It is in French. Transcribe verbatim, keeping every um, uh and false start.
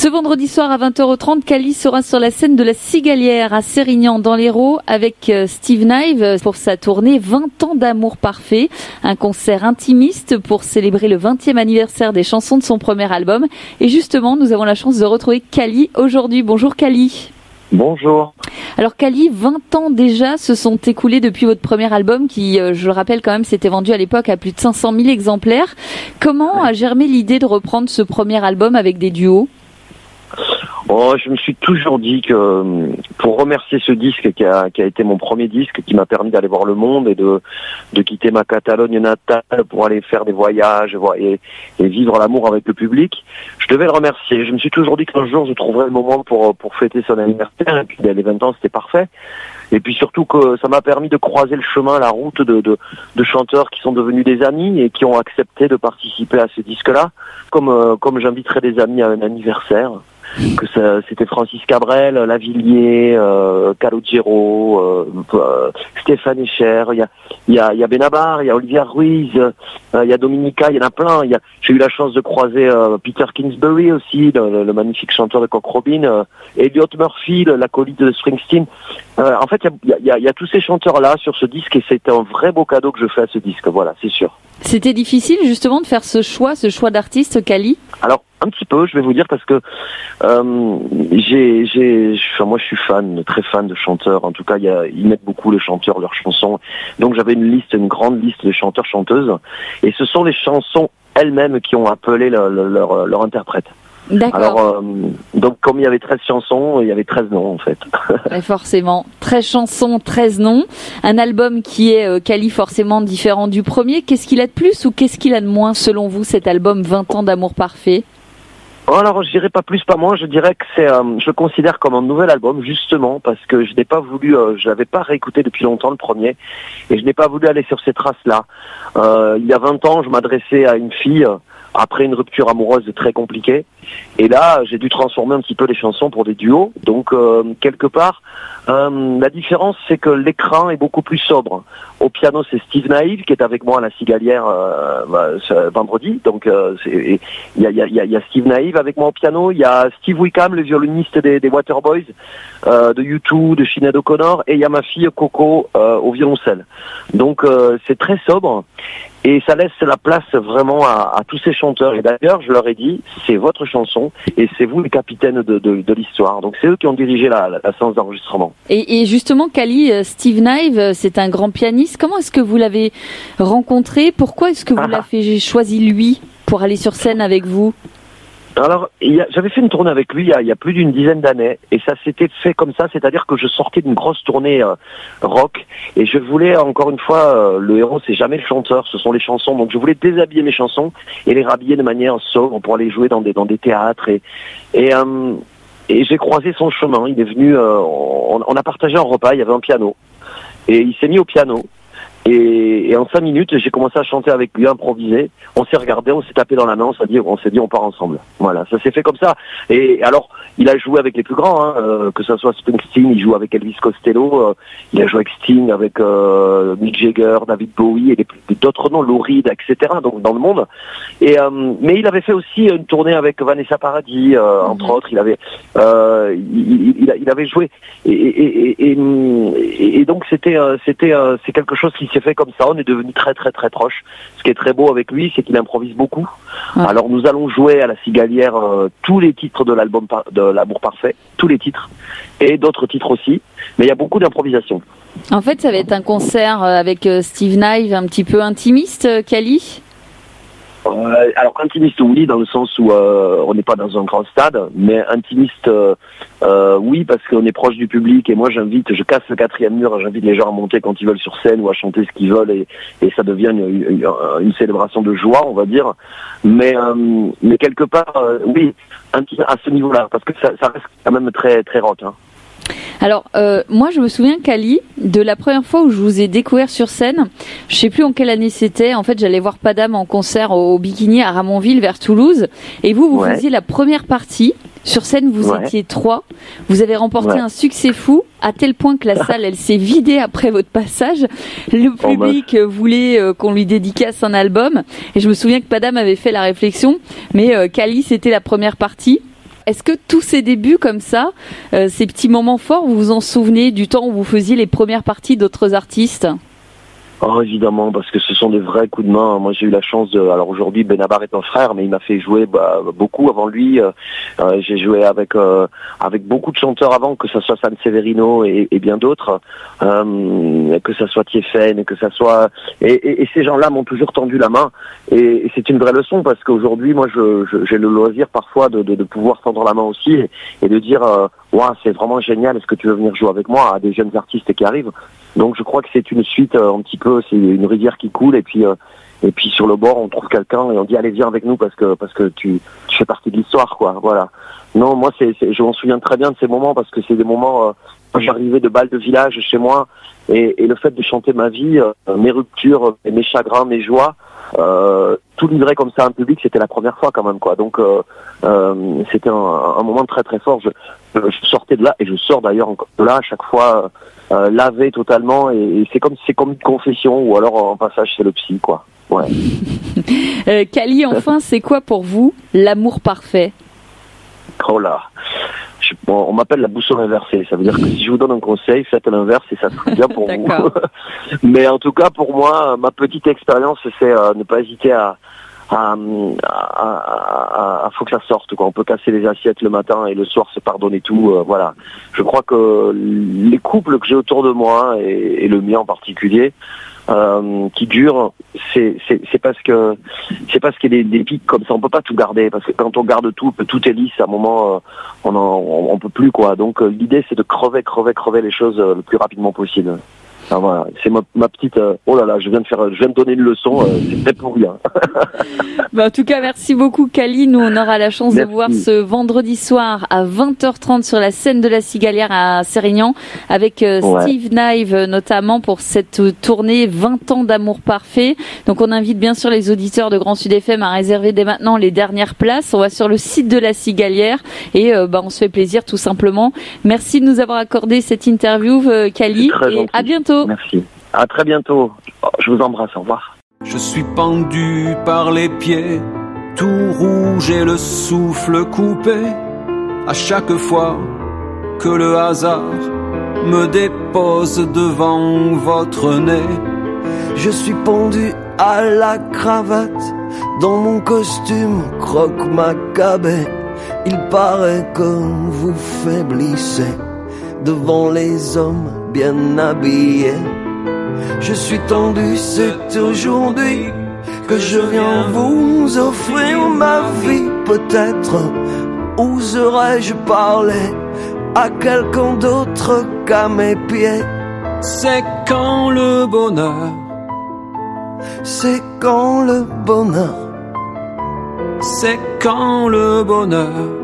Ce vendredi soir à vingt heures trente, Kali sera sur la scène de la Cigalière à Sérignan dans l'Hérault avec Steve Nive pour sa tournée vingt ans d'amour parfait. Un concert intimiste pour célébrer le vingtième anniversaire des chansons de son premier album. Et justement, nous avons la chance de retrouver Kali aujourd'hui. Bonjour Kali. Bonjour. Alors Kali, vingt ans déjà se sont écoulés depuis votre premier album qui, je le rappelle quand même, s'était vendu à l'époque à plus de cinq cent mille exemplaires. Comment a germé l'idée de reprendre ce premier album avec des duos ? Oh, je me suis toujours dit que pour remercier ce disque qui a, qui a été mon premier disque, qui m'a permis d'aller voir le monde et de, de quitter ma Catalogne natale pour aller faire des voyages et, et vivre l'amour avec le public, je devais le remercier. Je me suis toujours dit qu'un jour je trouverais le moment pour, pour fêter son anniversaire, et puis les vingt ans c'était parfait. Et puis surtout que ça m'a permis de croiser le chemin, la route de, de, de chanteurs qui sont devenus des amis et qui ont accepté de participer à ce disque-là, comme, euh, comme j'inviterais des amis à un anniversaire. Que ça, c'était Francis Cabrel, Lavilliers, euh, Calogero, euh, euh, Stéphane Echer, il y a, il y a, il y a Benabar, il y a Olivia Ruiz, euh, il y a Dominica, il y en a plein. Il y a, j'ai eu la chance de croiser euh, Peter Kingsbury aussi, le, le magnifique chanteur de Cock Robin, euh, Elliot Murphy, l'acolyte de Springsteen. Euh, en fait, il y a, il y, a, il y a tous ces chanteurs-là sur ce disque et c'est un vrai beau cadeau que je fais à ce disque, voilà, c'est sûr. C'était difficile justement de faire ce choix, ce choix d'artiste, Kali ? Alors, un petit peu, je vais vous dire, parce que euh, j'ai, j'ai, enfin, moi je suis fan, très fan de chanteurs. En tout cas, il y a, ils mettent beaucoup les chanteurs, leurs chansons. Donc j'avais une liste, une grande liste de chanteurs, chanteuses. Et ce sont les chansons elles-mêmes qui ont appelé le, le, leur, leur interprète. D'accord. Alors, euh, donc comme il y avait treize chansons, il y avait treize noms en fait. Et forcément, treize chansons, treize noms. Un album qui est, euh, Kali, forcément différent du premier. Qu'est-ce qu'il a de plus ou qu'est-ce qu'il a de moins selon vous, cet album vingt ans d'amour parfait ? Alors, je dirais pas plus, pas moins. Je dirais que c'est, euh, je le considère comme un nouvel album, justement, parce que je n'ai pas voulu, euh, je l'avais pas réécouté depuis longtemps le premier, et je n'ai pas voulu aller sur ces traces-là. Euh, il y a vingt ans, je m'adressais à une fille euh, après une rupture amoureuse très compliquée, et là, j'ai dû transformer un petit peu les chansons pour des duos. Donc, euh, quelque part, euh, la différence, c'est que l'écran est beaucoup plus sobre. Au piano, c'est Steve Nive qui est avec moi à la Cigalière euh, bah, vendredi. Donc, euh, il y a, y, a, y a Steve Nive avec moi au piano. Il y a Steve Wickham, le violoniste des, des Waterboys, euh, de U deux, de Sinéad O'Connor, et il y a ma fille Coco euh, au violoncelle. Donc, euh, c'est très sobre. Et ça laisse la place vraiment à, à tous ces chanteurs. Et d'ailleurs, je leur ai dit, c'est votre chanson et c'est vous les capitaines de, de, de l'histoire. Donc c'est eux qui ont dirigé la, la, la séance d'enregistrement. Et, et justement, Kali, Steve Nive, c'est un grand pianiste. Comment est-ce que vous l'avez rencontré ? Pourquoi est-ce que vous l'avez choisi lui pour aller sur scène avec vous ? Alors, il y a, j'avais fait une tournée avec lui il y a, il y a plus d'une dizaine d'années et ça s'était fait comme ça, c'est-à-dire que je sortais d'une grosse tournée euh, rock et je voulais, encore une fois, euh, le héros c'est jamais le chanteur, ce sont les chansons, donc je voulais déshabiller mes chansons et les rhabiller de manière sobre pour aller jouer dans des dans des théâtres et et, euh, et j'ai croisé son chemin. Il est venu, euh, on, on a partagé un repas, il y avait un piano et il s'est mis au piano. Et, et en cinq minutes, j'ai commencé à chanter avec lui, à improviser. On s'est regardé, on s'est tapé dans la main, on s'est dit, on s'est dit, on part ensemble. Voilà, ça s'est fait comme ça. Et alors, il a joué avec les plus grands, hein, euh, que ce soit Springsteen, il joue avec Elvis Costello, euh, il a joué avec Sting, avec euh, Mick Jagger, David Bowie et les, d'autres noms, Lou Reed, et cetera. Donc dans le monde. Et euh, mais il avait fait aussi une tournée avec Vanessa Paradis, euh, mm-hmm. entre autres. Il avait, euh, il, il, il avait joué. Et, et, et, et, et donc c'était, euh, c'était, euh, c'est quelque chose qui s'est fait comme ça, on est devenu très très très proches. Ce qui est très beau avec lui, c'est qu'il improvise beaucoup. Ouais. Alors nous allons jouer à la Cigalière euh, tous les titres de l'album par- de L'Amour Parfait, tous les titres, et d'autres titres aussi, mais il y a beaucoup d'improvisation. En fait, ça va être un concert avec Steve Nive un petit peu intimiste, Kali ? Euh, alors intimiste oui, dans le sens où euh, on n'est pas dans un grand stade, mais intimiste euh, euh, oui, parce qu'on est proche du public et moi j'invite, je casse le quatrième mur, j'invite les gens à monter quand ils veulent sur scène ou à chanter ce qu'ils veulent et, et ça devient une, une, une célébration de joie, on va dire. Mais euh, mais quelque part euh, oui, à ce niveau-là, parce que ça, ça reste quand même très très rock. Hein. Alors, euh, moi, je me souviens, Kali, de la première fois où je vous ai découvert sur scène. Je sais plus en quelle année c'était. En fait, j'allais voir Padam en concert au, au Bikini à Ramonville, vers Toulouse. Et vous, vous ouais. faisiez la première partie. Sur scène, vous ouais. étiez trois. Vous avez remporté ouais. un succès fou, à tel point que la salle, elle s'est vidée après votre passage. Le public oh, bah. voulait euh, qu'on lui dédicace un album. Et je me souviens que Padam avait fait la réflexion. Mais euh, Kali, c'était la première partie. Est-ce que tous ces débuts comme ça, euh, ces petits moments forts, vous vous en souvenez du temps où vous faisiez les premières parties d'autres artistes ? Oh, évidemment, parce que ce sont des vrais coups de main. Moi, j'ai eu la chance de... Alors aujourd'hui, Benabar est un frère, mais il m'a fait jouer bah, beaucoup avant lui. Euh, j'ai joué avec euh, avec beaucoup de chanteurs avant, que ce soit San Severino et, et bien d'autres, euh, que ce soit Tiefen, que ce soit... Et, et, et ces gens-là m'ont toujours tendu la main. Et, et c'est une vraie leçon, parce qu'aujourd'hui, moi, je, je, j'ai le loisir parfois de, de, de pouvoir tendre la main aussi et, et de dire euh, « Wow, c'est vraiment génial, est-ce que tu veux venir jouer avec moi ?» à des jeunes artistes qui arrivent. Donc je crois que c'est une suite euh, un petit peu, c'est une rivière qui coule et puis euh, et puis sur le bord on trouve quelqu'un et on dit allez viens avec nous parce que parce que tu tu fais partie de l'histoire quoi. Voilà. Non moi c'est, c'est je m'en souviens très bien de ces moments parce que c'est des moments euh, quand j'arrivais de bal de village chez moi et, et le fait de chanter ma vie, euh, mes ruptures, mes chagrins, mes joies, euh, tout livrer comme ça à un public, c'était la première fois quand même quoi. Donc euh, euh, c'était un, un moment très très fort. Je, je sortais de là et je sors d'ailleurs encore de là à chaque fois. Euh, lavé totalement et, et c'est comme c'est comme une confession ou alors en passage c'est le psy quoi. Ouais. euh, Kali, enfin c'est quoi pour vous l'amour parfait? Oh là, je, bon, on m'appelle la boussole inversée. Ça veut dire que si je vous donne un conseil, faites l'inverse et ça serait bien pour vous. Mais en tout cas pour moi, ma petite expérience c'est euh, ne pas hésiter à à, à, à, à faut que ça sorte quoi. On peut casser les assiettes le matin et le soir se pardonner tout. Euh, voilà. Je crois que les couples que j'ai autour de moi et, et le mien en particulier, euh, qui durent, c'est, c'est, c'est parce que c'est parce qu'il y a des, des pics comme ça. On peut pas tout garder parce que quand on garde tout, tout est lisse. À un moment, euh, on, en, on on peut plus quoi. Donc euh, l'idée c'est de crever, crever, crever les choses euh, le plus rapidement possible. Ah, voilà, c'est ma, ma petite. Euh, oh là là, je viens de faire, je viens de donner une leçon. Euh, c'est très pourri. Hein. Bah, en tout cas, merci beaucoup, Kali. Nous, on aura la chance merci. de voir ce vendredi soir à vingt heures trente sur la scène de la Cigalière à Sérignan avec euh, ouais. Steve Nive notamment pour cette tournée vingt ans d'amour parfait. Donc, on invite bien sûr les auditeurs de Grand Sud F M à réserver dès maintenant les dernières places. On va sur le site de la Cigalière et euh, bah, on se fait plaisir tout simplement. Merci de nous avoir accordé cette interview, euh, Kali, et gentil. À bientôt. Merci. À très bientôt. Je vous embrasse. Au revoir. Je suis pendu par les pieds, tout rouge et le souffle coupé. À chaque fois que le hasard me dépose devant votre nez, je suis pendu à la cravate dans mon costume croque-macabé. Il paraît que vous faiblissez devant les hommes bien habillés. Je suis tendu, c'est aujourd'hui que je viens vous offrir ma vie. Peut-être oserais-je parler à quelqu'un d'autre qu'à mes pieds. C'est quand le bonheur, c'est quand le bonheur, c'est quand le bonheur